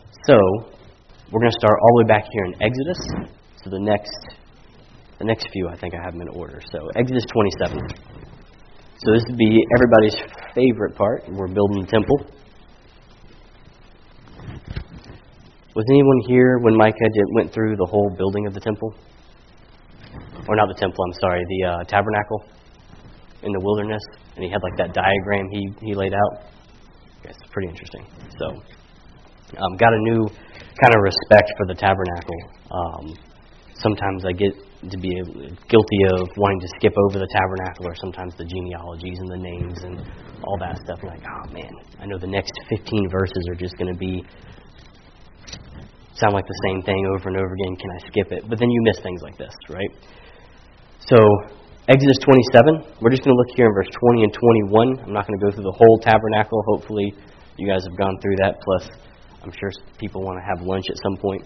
So, we're going to start all the way back here in Exodus. So the next few, I think I have them in order. So Exodus 27. So this would be everybody's favorite part. We're building the temple. Was anyone here when Micah went through the whole building of the temple? Or not the temple, I'm sorry, the tabernacle in the wilderness? And he had like that diagram he laid out. Okay, it's pretty interesting. So, got a new kind of respect for the tabernacle. Sometimes I get to be guilty of wanting to skip over the tabernacle, or sometimes the genealogies and the names and all that stuff. I'm like, oh man, I know the next 15 verses are just going to sound like the same thing over and over again. Can I skip it? But then you miss things like this, right? So, Exodus 27, we're just going to look here in verse 20 and 21. I'm not going to go through the whole tabernacle. Hopefully you guys have gone through that. Plus, I'm sure people want to have lunch at some point.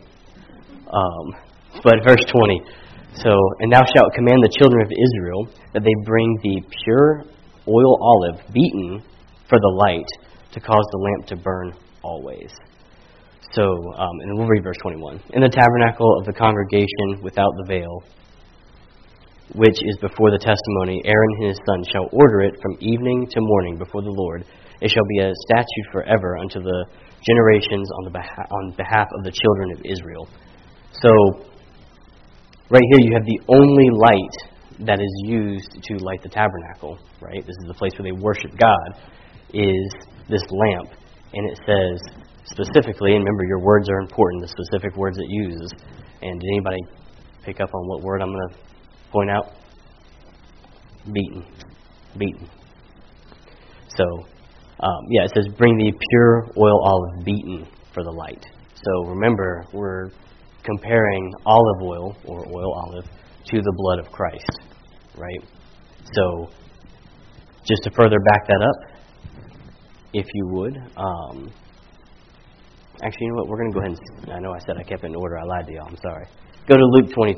But verse 20. So, and thou shalt command the children of Israel that they bring the pure oil olive beaten for the light to cause the lamp to burn always. So, and we'll read verse 21. In the tabernacle of the congregation without the veil, which is before the testimony, Aaron and his son shall order it from evening to morning before the Lord. It shall be a statute forever unto the generations on behalf of the children of Israel. So, right here you have the only light that is used to light the tabernacle, right? This is the place where they worship God, is this lamp. And it says specifically, and remember your words are important, the specific words it uses. And did anybody pick up on what word I'm going to point out? Beaten. Beaten. So, it says, bring the pure oil olive beaten for the light. So remember, we're comparing olive oil, or oil olive, to the blood of Christ, right? So, just to further back that up, if you would, actually, you know what, we're going to go ahead and, I know I said I kept it in order, I lied to y'all, I'm sorry. Go to Luke 22.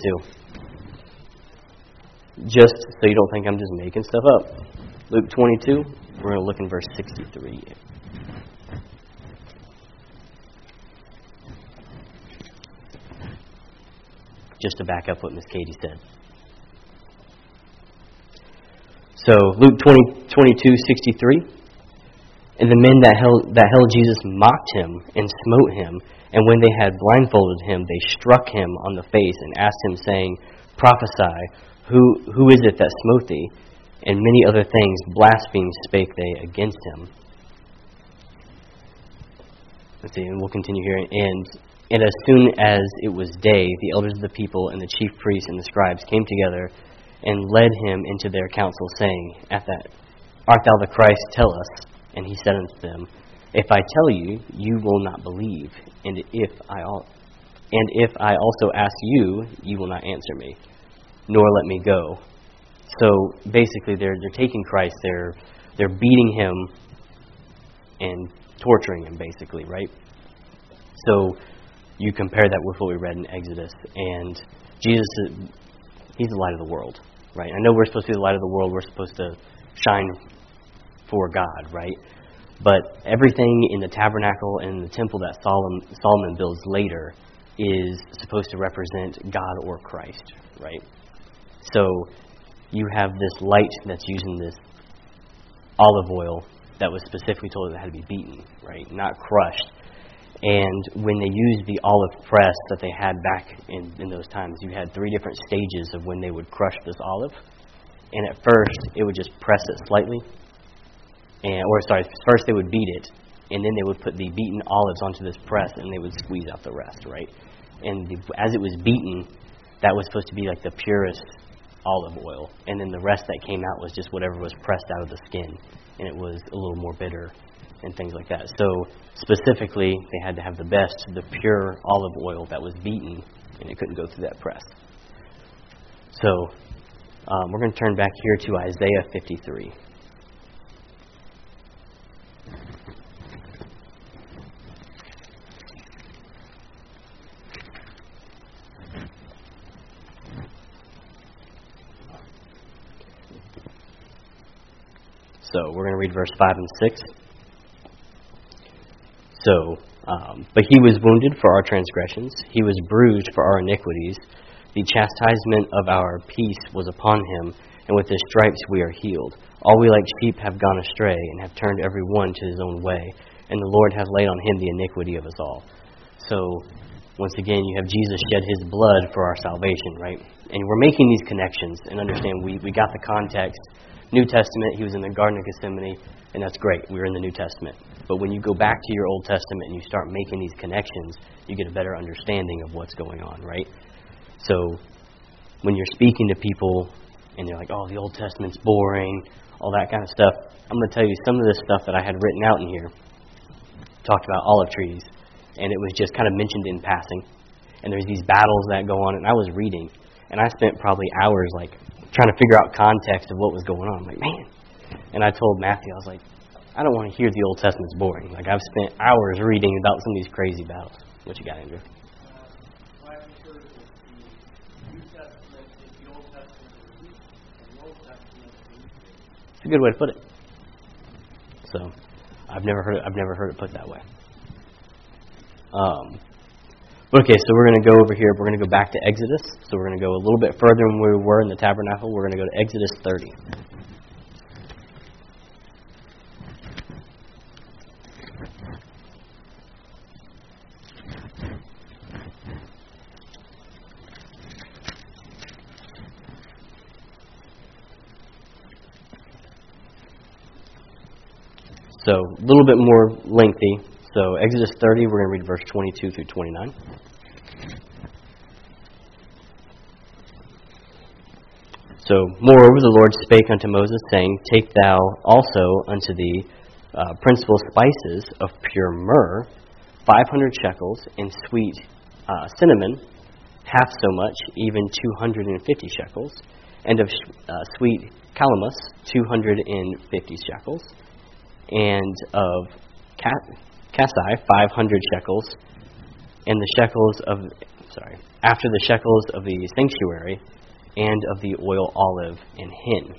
Just so you don't think I'm just making stuff up. Luke 22, we're going to look in verse 63. Just to back up what Miss Katie said. So, Luke 22:63. And the men that held Jesus mocked him and smote him, and when they had blindfolded him, they struck him on the face and asked him, saying, Prophesy, who is it that smote thee? And many other things blasphemed spake they against him. Let's see, and we'll continue here. And as soon as it was day, the elders of the people and the chief priests and the scribes came together and led him into their council, saying, Art thou the Christ? Tell us. And he said unto them, If I tell you, you will not believe. And if I also ask you, you will not answer me, nor let me go. So basically, they're taking Christ, they're beating him and torturing him, basically, right? So you compare that with what we read in Exodus, and Jesus, he's the light of the world, right? I know we're supposed to be the light of the world. We're supposed to shine for God, right? But everything in the tabernacle and the temple that Solomon builds later is supposed to represent God or Christ, right? So you have this light that's using this olive oil that was specifically told that it had to be beaten, right? Not crushed. And when they used the olive press that they had back in those times, you had 3 different stages of when they would crush this olive. And at first, it would just press it slightly. First they would beat it, and then they would put the beaten olives onto this press, and they would squeeze out the rest, right? And as it was beaten, that was supposed to be like the purest olive oil. And then the rest that came out was just whatever was pressed out of the skin, and it was a little more bitter and things like that. So specifically, they had to have the pure olive oil that was beaten, and it couldn't go through that press. So we're going to turn back here to Isaiah 53. So we're going to read verse 5 and 6. So But he was wounded for our transgressions. He was bruised for our iniquities. The chastisement of our peace was upon him, and with his stripes we are healed. All we like sheep have gone astray, and have turned every one to his own way, and the Lord hath laid on him the iniquity of us all. So, once again, you have Jesus shed his blood for our salvation, right? And we're making these connections, and understand we got the context. New Testament, he was in the Garden of Gethsemane, and that's great. We're in the New Testament. But when you go back to your Old Testament and you start making these connections, you get a better understanding of what's going on, right? So, when you're speaking to people, and they're like, oh, the Old Testament's boring, all that kind of stuff, I'm going to tell you some of this stuff that I had written out in here talked about olive trees, and it was just kind of mentioned in passing. And there's these battles that go on, and I was reading, and I spent probably hours like trying to figure out context of what was going on. I'm like, man. And I told Matthew, I was like, I don't want to hear the Old Testament's boring. Like, I've spent hours reading about some of these crazy battles. What you got, Andrew? It's a good way to put it. So, I've never heard it put that way. Okay, so we're going to go over here. We're going to go back to Exodus. So we're going to go a little bit further than we were in the tabernacle. We're going to go to Exodus 30. So a little bit more lengthy. So Exodus 30, we're going to read verse 22 through 29. So, moreover, the Lord spake unto Moses, saying, Take thou also unto thee principal spices of pure myrrh, 500 shekels, and sweet cinnamon, half so much, even 250 shekels, and of sweet calamus, 250 shekels, and of cassie, 500 shekels, and the shekels of, after the shekels of the sanctuary, and of the oil olive and hin.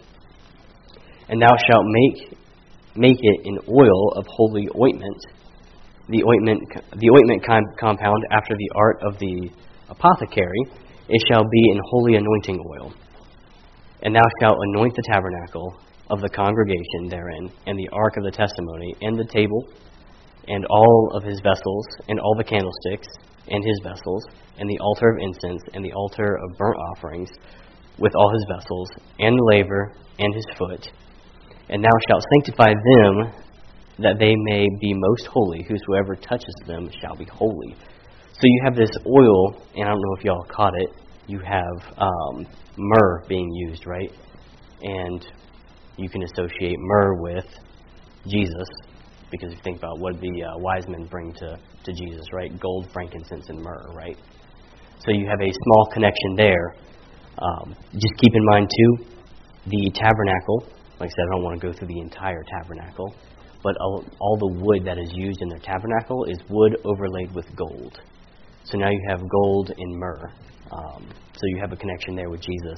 And thou shalt make it an oil of holy ointment, the ointment compound after the art of the apothecary, it shall be an holy anointing oil. And thou shalt anoint the tabernacle of the congregation therein, and the ark of the testimony, and the table, and all of his vessels, and all the candlesticks, and his vessels, and the altar of incense, and the altar of burnt offerings, with all his vessels, and the laver, and his foot. And thou shalt sanctify them, that they may be most holy. Whosoever touches them shall be holy. So you have this oil, and I don't know if y'all caught it, you have myrrh being used, right? And you can associate myrrh with Jesus, because if you think about what the wise men bring to Jesus, right? Gold, frankincense, and myrrh, right? So you have a small connection there. Just keep in mind, too, the tabernacle, like I said, I don't want to go through the entire tabernacle, but all the wood that is used in the tabernacle is wood overlaid with gold. So now you have gold and myrrh. So you have a connection there with Jesus.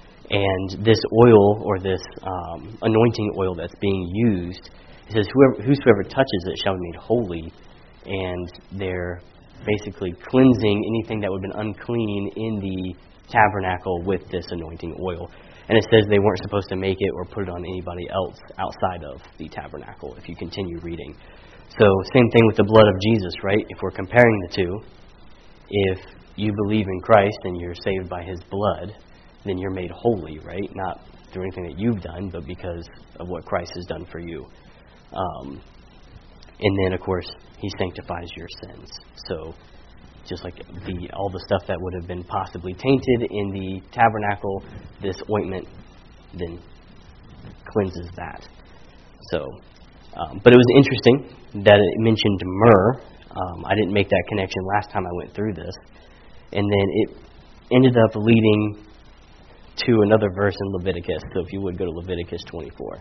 And this oil, or this anointing oil that's being used, it says, whosoever touches it shall be made holy, and they're basically cleansing anything that would have been unclean in the tabernacle with this anointing oil. And it says they weren't supposed to make it or put it on anybody else outside of the tabernacle, if you continue reading. So, same thing with the blood of Jesus, right? If we're comparing the two, if you believe in Christ and you're saved by his blood, then you're made holy, right? Not through anything that you've done, but because of what Christ has done for you. And then, of course, he sanctifies your sins. So, just like all the stuff that would have been possibly tainted in the tabernacle, this ointment then cleanses that. So, but it was interesting that it mentioned myrrh. I didn't make that connection last time I went through this. And then it ended up leading to another verse in Leviticus. So if you would go to Leviticus 24.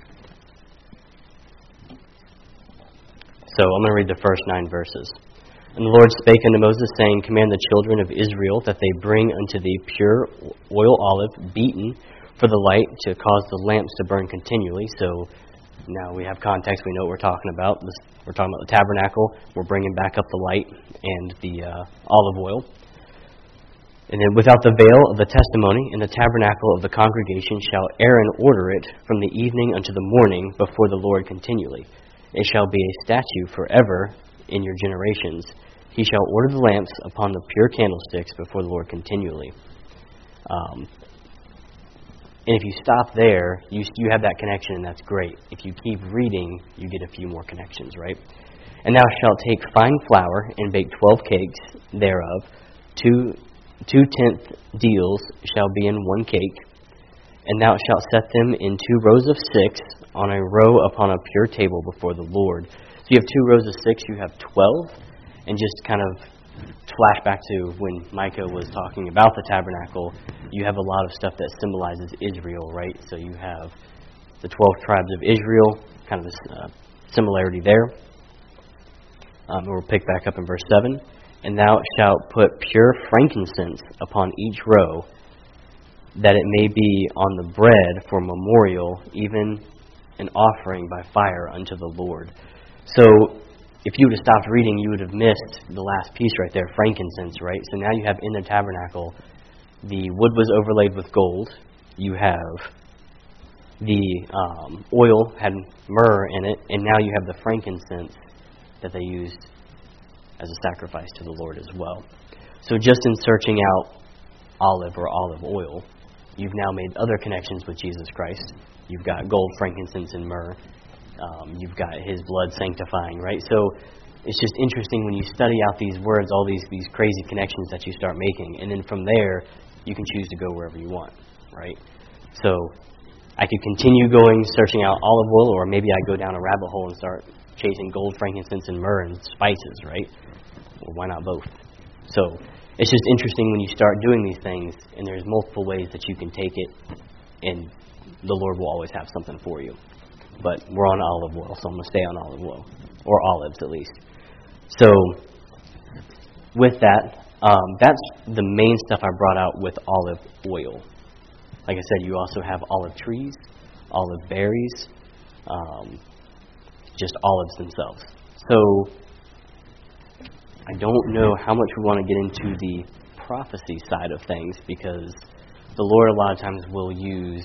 So I'm going to read the first 9 verses. And the Lord spake unto Moses, saying, Command the children of Israel that they bring unto thee pure oil olive, beaten for the light, to cause the lamps to burn continually. So now we have context, we know what we're talking about. We're talking about the tabernacle. We're bringing back up the light and the olive oil. And then without the veil of the testimony in the tabernacle of the congregation shall Aaron order it from the evening unto the morning before the Lord continually. It shall be a statute forever in your generations. He shall order the lamps upon the pure candlesticks before the Lord continually. And if you stop there, you have that connection, and that's great. If you keep reading, you get a few more connections, right? And thou shalt take fine flour and bake 12 cakes thereof. 2/10 deals shall be in one cake. And thou shalt set them in 2 rows of 6 on a row upon a pure table before the Lord. So you have 2 rows of 6, you have 12. And just kind of flash back to when Micah was talking about the tabernacle, you have a lot of stuff that symbolizes Israel, right? So you have the 12 tribes of Israel, kind of a similarity there. We'll pick back up in verse 7. And thou shalt put pure frankincense upon each row, that it may be on the bread for memorial, even an offering by fire unto the Lord. So if you would have stopped reading, you would have missed the last piece right there, frankincense, right? So now you have in the tabernacle, the wood was overlaid with gold. You have the oil had myrrh in it, and now you have the frankincense that they used as a sacrifice to the Lord as well. So just in searching out olive or olive oil, you've now made other connections with Jesus Christ. You've got gold, frankincense, and myrrh. You've got His blood sanctifying, right? So it's just interesting when you study out these words, all these crazy connections that you start making. And then from there, you can choose to go wherever you want, right? So I could continue going, searching out olive oil, or maybe I go down a rabbit hole and start chasing gold, frankincense, and myrrh and spices, right? Well, why not both? So it's just interesting when you start doing these things, and there's multiple ways that you can take it, and the Lord will always have something for you. But we're on olive oil, so I'm going to stay on olive oil, or olives at least. So with that, that's the main stuff I brought out with olive oil. Like I said, you also have olive trees, olive berries, just olives themselves. So I don't know how much we want to get into the prophecy side of things, because the Lord a lot of times will use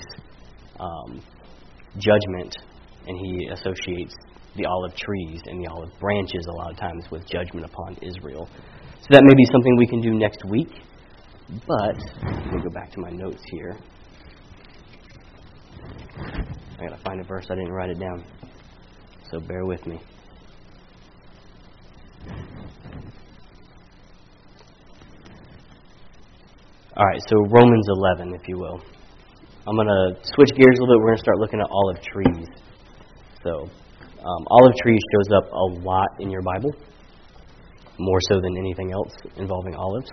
judgment, and He associates the olive trees and the olive branches a lot of times with judgment upon Israel. So that may be something we can do next week, but let me go back to my notes here. I got to find a verse, I didn't write it down, so bear with me. Alright, so Romans 11, if you will. I'm going to switch gears a little bit. We're going to start looking at olive trees. So, olive tree shows up a lot in your Bible, more so than anything else involving olives.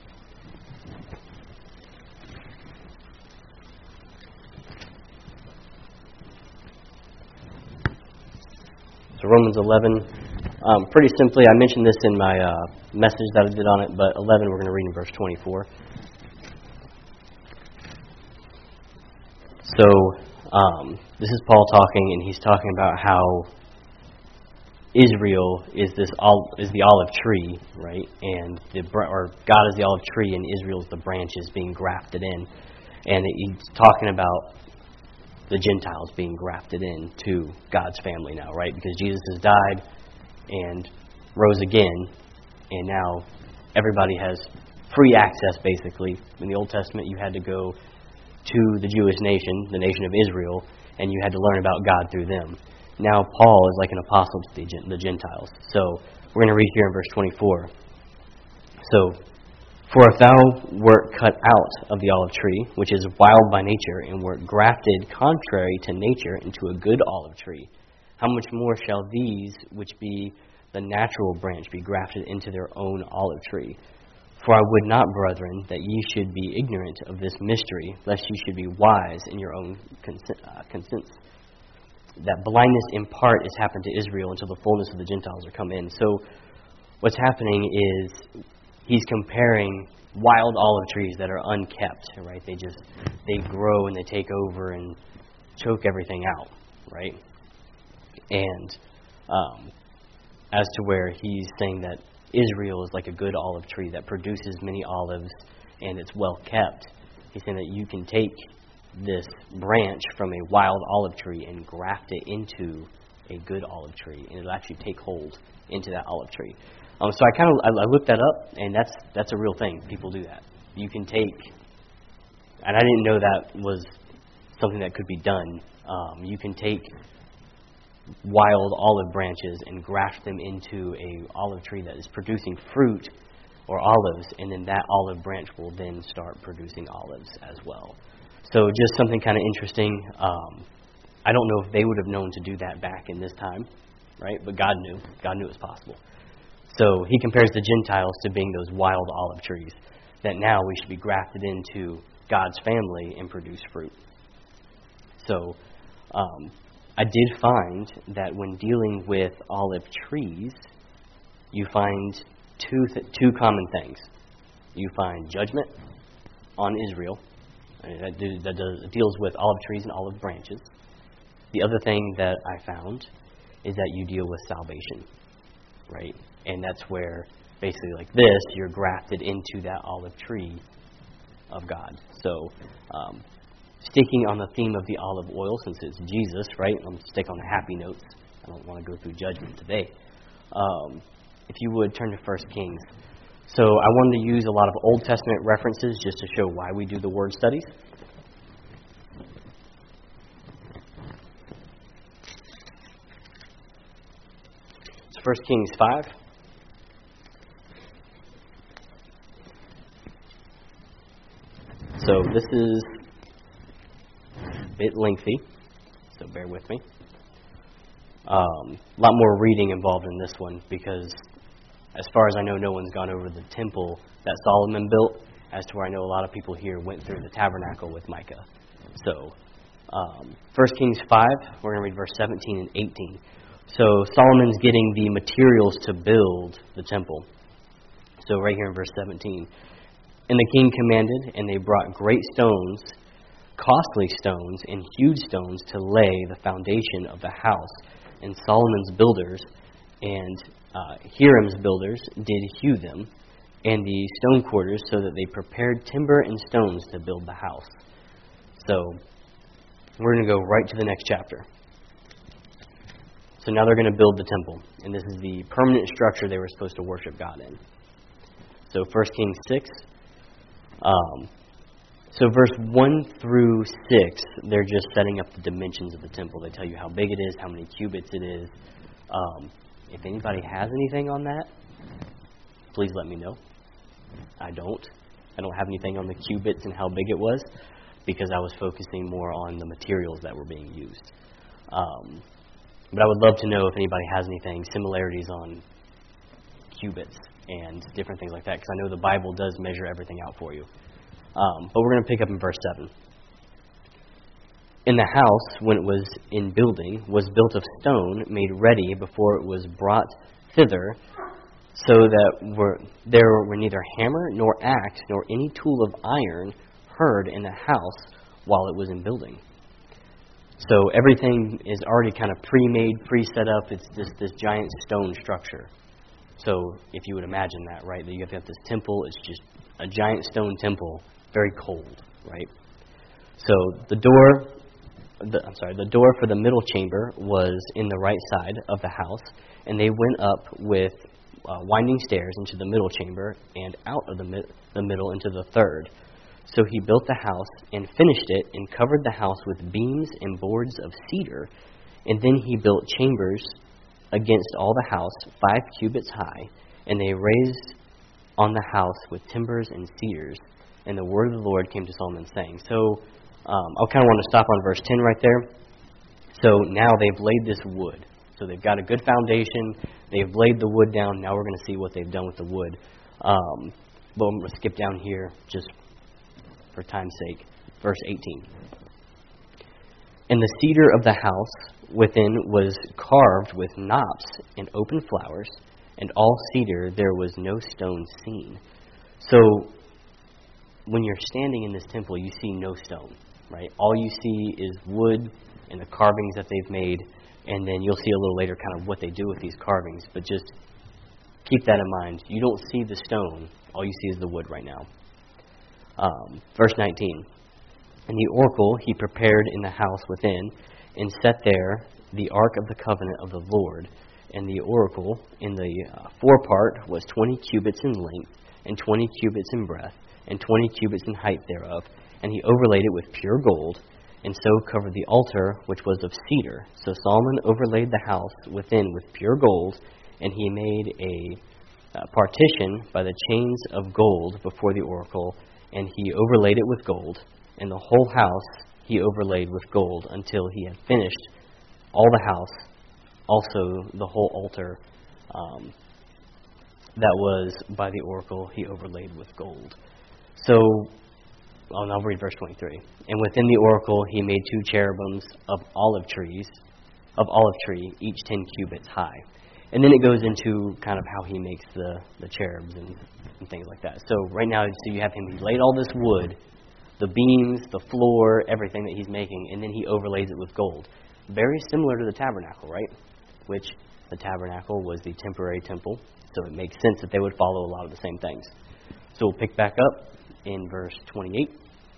So Romans 11, pretty simply, I mentioned this in my message that I did on it, but 11 we're going to read in verse 24. So, this is Paul talking, and he's talking about how Israel is the olive tree, right? And God is the olive tree, and Israel is the branches being grafted in. And he's talking about the Gentiles being grafted into God's family now, right? Because Jesus has died and rose again, and now everybody has free access, basically. In the Old Testament, you had to go to the Jewish nation, the nation of Israel, and you had to learn about God through them. Now Paul is like an apostle to the Gentiles. So we're going to read here in verse 24. So, for if thou wert cut out of the olive tree, which is wild by nature, and wert grafted contrary to nature into a good olive tree, how much more shall these, which be the natural branch, be grafted into their own olive tree? For I would not, brethren, that ye should be ignorant of this mystery, lest ye should be wise in your own conscience. That blindness in part is happened to Israel until the fullness of the Gentiles are come in. So what's happening is he's comparing wild olive trees that are unkept, right? They grow and they take over and choke everything out, right? And as to where he's saying that Israel is like a good olive tree that produces many olives and it's well kept. He's saying that you can take this branch from a wild olive tree and graft it into a good olive tree, and it'll actually take hold into that olive tree. So I looked that up, and that's a real thing. People do that. You can take, and I didn't know that was something that could be done. You can take wild olive branches and graft them into a olive tree that is producing fruit or olives, and then that olive branch will then start producing olives as well. So just something kind of interesting. I don't know if they would have known to do that back in this time, right? But God knew. God knew it was possible. So he compares the Gentiles to being those wild olive trees, that now we should be grafted into God's family and produce fruit. So I did find that when dealing with olive trees, you find two common things. You find judgment on Israel. That deals with olive trees and olive branches. The other thing that I found is that you deal with salvation, right? And that's where, basically like this, you're grafted into that olive tree of God. So, sticking on the theme of the olive oil, since it's Jesus, right? I'm going to stick on the happy notes. I don't want to go through judgment today. If you would, turn to 1 Kings. So I wanted to use a lot of Old Testament references just to show why we do the word studies. It's 1 Kings 5. So this is a bit lengthy, so bear with me. A lot more reading involved in this one because, as far as I know, no one's gone over the temple that Solomon built, as to where I know a lot of people here went through the tabernacle with Micah. So, 1 Kings 5, we're going to read verse 17 and 18. So, Solomon's getting the materials to build the temple. So, right here in verse 17. And the king commanded, and they brought great stones, costly stones, and huge stones to lay the foundation of the house. And Solomon's builders and Hiram's builders did hew them, and the stone quarters, so that they prepared timber and stones to build the house. So, we're going to go right to the next chapter. So now they're going to build the temple, and this is the permanent structure they were supposed to worship God in. So 1 Kings 6. So verse 1 through 6, they're just setting up the dimensions of the temple. They tell you how big it is, how many cubits it is. If anybody has anything on that, please let me know. I don't have anything on the cubits and how big it was, because I was focusing more on the materials that were being used. But I would love to know if anybody has anything, similarities on cubits and different things like that, because I know the Bible does measure everything out for you. But we're going to pick up in verse 7. And the house, when it was in building, was built of stone, made ready before it was brought thither, so that there were neither hammer nor axe nor any tool of iron heard in the house while it was in building. So everything is already kind of pre-made, pre-set up. It's this giant stone structure. So if you would imagine that, right, that you have this temple, it's just a giant stone temple, very cold, right? So the door for the middle chamber was in the right side of the house, and they went up with winding stairs into the middle chamber and out of the middle into the third. So he built the house and finished it and covered the house with beams and boards of cedar. And then he built chambers against all the house, 5 cubits high, and they raised on the house with timbers and cedars. And the word of the Lord came to Solomon, saying. So I'll kind of want to stop on verse 10 right there. So now they've laid this wood. So they've got a good foundation. They've laid the wood down. Now we're going to see what they've done with the wood. But I'm going to skip down here just for time's sake. Verse 18. And the cedar of the house within was carved with knops and open flowers, and all cedar, there was no stone seen. So, when you're standing in this temple, you see no stone, right? All you see is wood and the carvings that they've made, and then you'll see a little later kind of what they do with these carvings. But just keep that in mind. You don't see the stone. All you see is the wood right now. Verse 19. And the oracle he prepared in the house within, and set there the ark of the covenant of the Lord. And the oracle in the forepart was 20 cubits in length, and 20 cubits in breadth, and 20 cubits in height thereof. And he overlaid it with pure gold, and so covered the altar, which was of cedar. So Solomon overlaid the house within with pure gold, and he made a partition by the chains of gold before the oracle, and he overlaid it with gold. And the whole house he overlaid with gold until he had finished all the house, also the whole altar that was by the oracle he overlaid with gold. So, and I'll read verse 23. And within the oracle he made 2 cherubims of olive tree, each 10 cubits high. And then it goes into kind of how he makes the cherubs and things like that. So right now, so you have him, he laid all this wood, the beams, the floor, everything that he's making, and then he overlays it with gold. Very similar to the tabernacle, right? Which the tabernacle was the temporary temple, so it makes sense that they would follow a lot of the same things. So we'll pick back up in verse 28.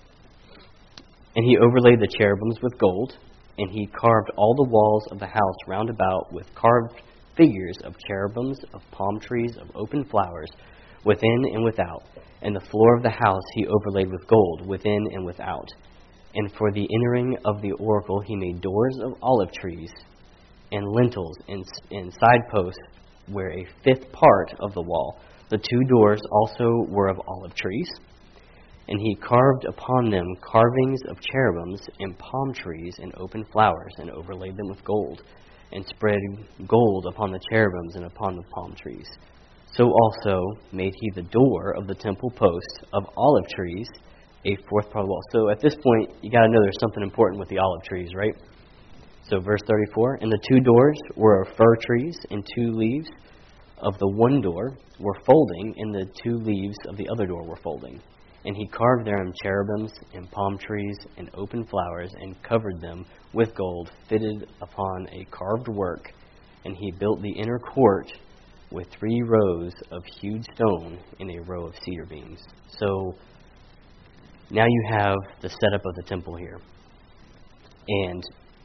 And he overlaid the cherubims with gold, and he carved all the walls of the house round about with carved figures of cherubims, of palm trees, of open flowers, within and without. And the floor of the house he overlaid with gold, within and without. And for the entering of the oracle he made doors of olive trees, and lintels, and side posts, where a 5th part of the wall. The 2 doors also were of olive trees. And he carved upon them carvings of cherubims and palm trees and open flowers, and overlaid them with gold, and spread gold upon the cherubims and upon the palm trees. So also made he the door of the temple post of olive trees, a 4th part of the wall. So at this point, you got to know there's something important with the olive trees, right? So verse 34, and the 2 doors were of fir trees, and 2 leaves of the one door were folding, and the 2 leaves of the other door were folding. And he carved therein cherubims and palm trees and open flowers, and covered them with gold, fitted upon a carved work. And he built the inner court with 3 rows of hewed stone in a row of cedar beams. So now you have the setup of the temple here. And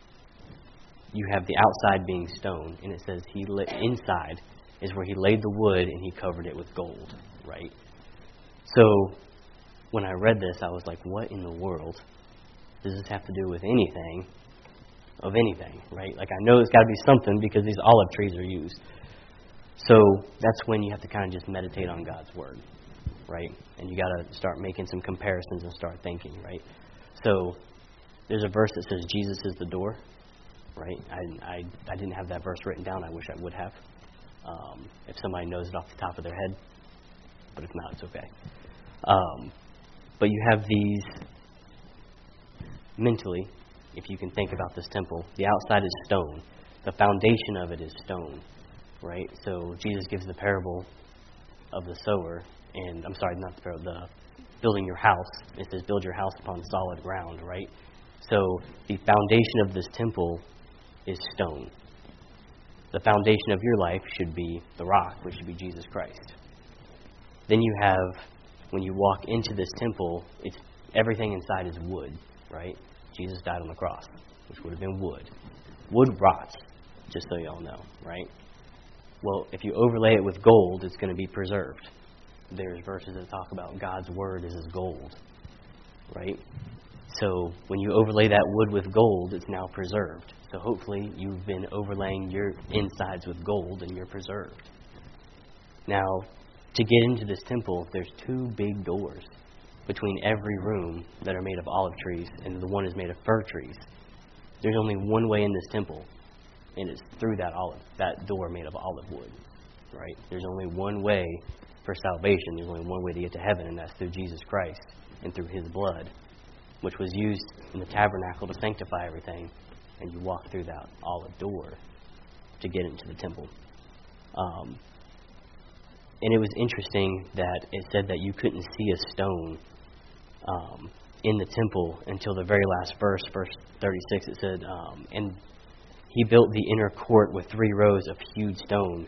you have the outside being stone, and it says inside is where he laid the wood and he covered it with gold, right? So when I read this, I was like, what in the world does this have to do with anything, right? Like, I know it's got to be something because these olive trees are used. So that's when you have to kind of just meditate on God's Word, right? And you got to start making some comparisons and start thinking, right? So there's a verse that says Jesus is the door, right? I didn't have that verse written down. I wish I would have. If somebody knows it off the top of their head. But if not, it's okay. But you have these, mentally, if you can think about this temple, the outside is stone. The foundation of it is stone, right? So Jesus gives the parable of the sower, and I'm sorry, not the parable, the building your house. It says build your house upon solid ground, right? So the foundation of this temple is stone. The foundation of your life should be the rock, which should be Jesus Christ. Then you have, when you walk into this temple, it's everything inside is wood, right? Jesus died on the cross, which would have been wood. Wood rots, just so you all know, right? Well, if you overlay it with gold, it's going to be preserved. There's verses that talk about God's Word is as gold, right? So when you overlay that wood with gold, it's now preserved. So hopefully you've been overlaying your insides with gold and you're preserved. Now, to get into this temple, there's 2 big doors between every room that are made of olive trees, and the one is made of fir trees. There's only one way in this temple, and it's through that door made of olive wood, right? There's only one way for salvation. There's only one way to get to heaven, and that's through Jesus Christ and through His blood, which was used in the tabernacle to sanctify everything, and you walk through that olive door to get into the temple. And it was interesting that it said that you couldn't see a stone in the temple until the very last verse 36. It said, and he built the inner court with 3 rows of hewed stone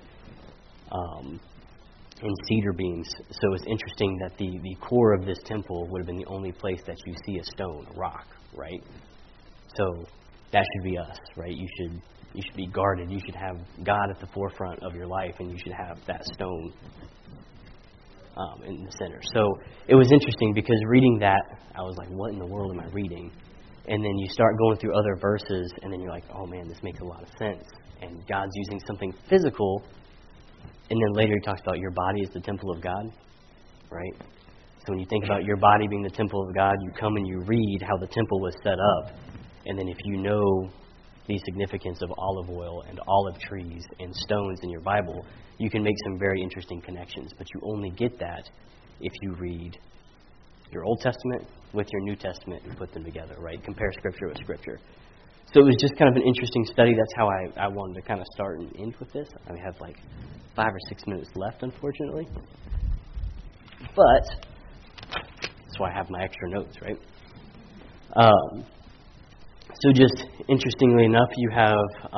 and cedar beams. So it's interesting that the core of this temple would have been the only place that you see a stone, a rock, right? So that should be us, right? You should be guarded. You should have God at the forefront of your life, and you should have that stone in the center. So it was interesting because reading that, I was like, what in the world am I reading? And then you start going through other verses, and then you're like, oh man, this makes a lot of sense. And God's using something physical, and then later he talks about your body is the temple of God, right? So when you think about your body being the temple of God, you come and you read how the temple was set up, and then if you know the significance of olive oil and olive trees and stones in your Bible, you can make some very interesting connections. But you only get that if you read your Old Testament with your New Testament and put them together, right? Compare Scripture with Scripture. So it was just kind of an interesting study. That's how I wanted to kind of start and end with this. I have like 5 or 6 minutes left, unfortunately. But that's why I have my extra notes, right? So just interestingly enough, you have,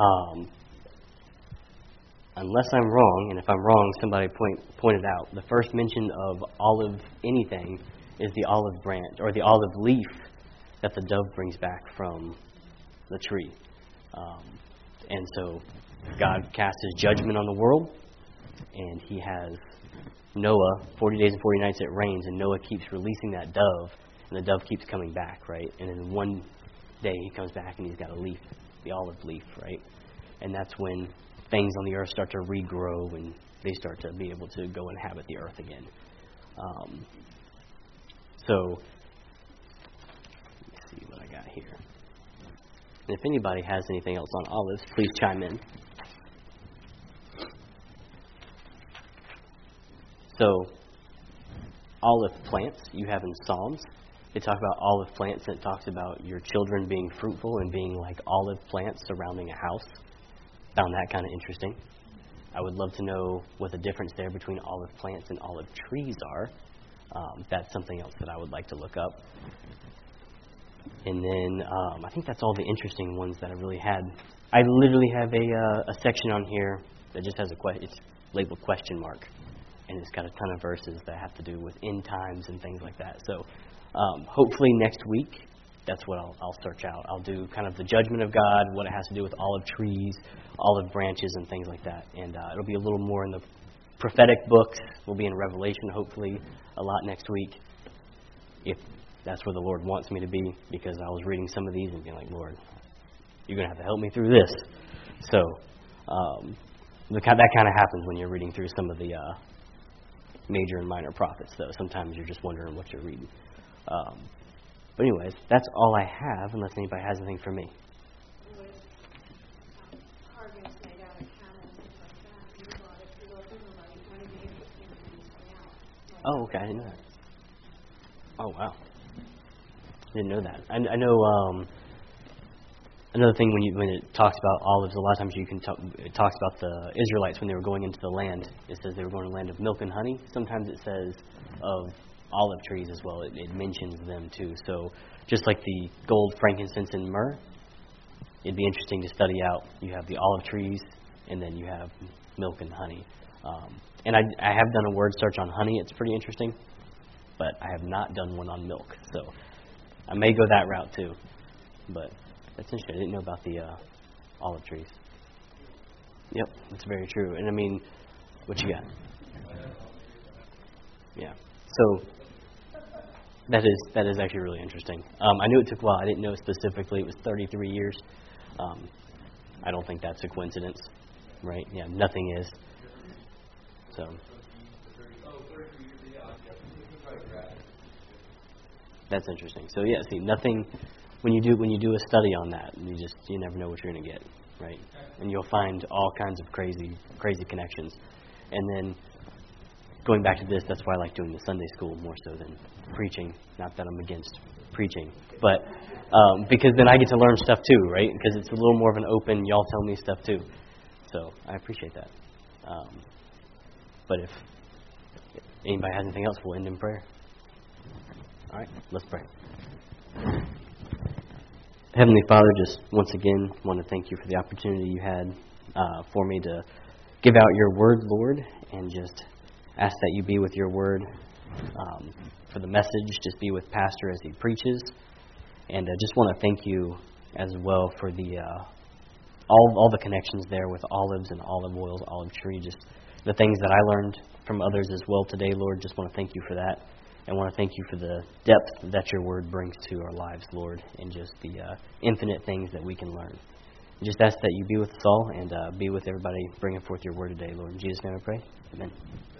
unless I'm wrong, and if I'm wrong, somebody pointed out, the first mention of olive anything is the olive branch, or the olive leaf that the dove brings back from the tree. And so God casts his judgment on the world, and he has Noah, 40 days and 40 nights it rains, and Noah keeps releasing that dove, and the dove keeps coming back, right? And then one day he comes back and he's got a leaf, the olive leaf, right? And that's when things on the earth start to regrow and they start to be able to go inhabit the earth again. So, let's see what I got here. And if anybody has anything else on olives, please chime in. So, olive plants you have in Psalms. They talk about olive plants, and it talks about your children being fruitful and being like olive plants surrounding a house. Found that kind of interesting. I would love to know what the difference there between olive plants and olive trees are. That's something else that I would like to look up. And then I think that's all the interesting ones that I really had. I literally have a section on here that just has it's labeled question mark. And it's got a ton of verses that have to do with end times and things like that. So hopefully next week, that's what I'll search out. I'll do kind of the judgment of God, what it has to do with olive trees, olive branches, and things like that. And it'll be a little more in the prophetic books. We'll be in Revelation, hopefully, a lot next week, if that's where the Lord wants me to be, because I was reading some of these and being like, Lord, you're going to have to help me through this. So that kind of happens when you're reading through some of the major and minor prophets, though. Sometimes you're just wondering what you're reading. But anyways, that's all I have, unless anybody has anything for me. Oh, okay, I didn't know that. Oh, wow. Didn't know that. I know another thing when it talks about olives, a lot of times it talks about the Israelites when they were going into the land. It says they were going to the land of milk and honey. Sometimes it says of olive trees as well. It mentions them too. So just like the gold, frankincense, and myrrh, it'd be interesting to study out. You have the olive trees, and then you have milk and honey. And I have done a word search on honey. It's pretty interesting, but I have not done one on milk. So I may go that route too. But that's interesting. I didn't know about the olive trees. Yep, that's very true. And I mean, what you got? Yeah. So that is actually really interesting. I knew it took a while. I didn't know specifically it was 33 years. I don't think that's a coincidence, right? Yeah, nothing is. So. That's interesting. So yeah, see, nothing. When you do a study on that, you never know what you're going to get, right? And you'll find all kinds of crazy connections. And then going back to this, that's why I like doing the Sunday school more so than preaching. Not that I'm against preaching, but because then I get to learn stuff too, right? Because it's a little more of an open, y'all tell me stuff too. So I appreciate that. But if anybody has anything else, we'll end in prayer. All right, let's pray. Heavenly Father, just once again want to thank you for the opportunity you had for me to give out your word, Lord, and just ask that you be with your word for the message. Just be with Pastor as he preaches. And I just want to thank you as well for the all the connections there with olives and olive oils, olive tree, just the things that I learned from others as well today, Lord. Just want to thank you for that. And want to thank you for the depth that your word brings to our lives, Lord, and just the infinite things that we can learn. Just ask that you be with us all and be with everybody bringing forth your word today, Lord. In Jesus' name I pray. Amen.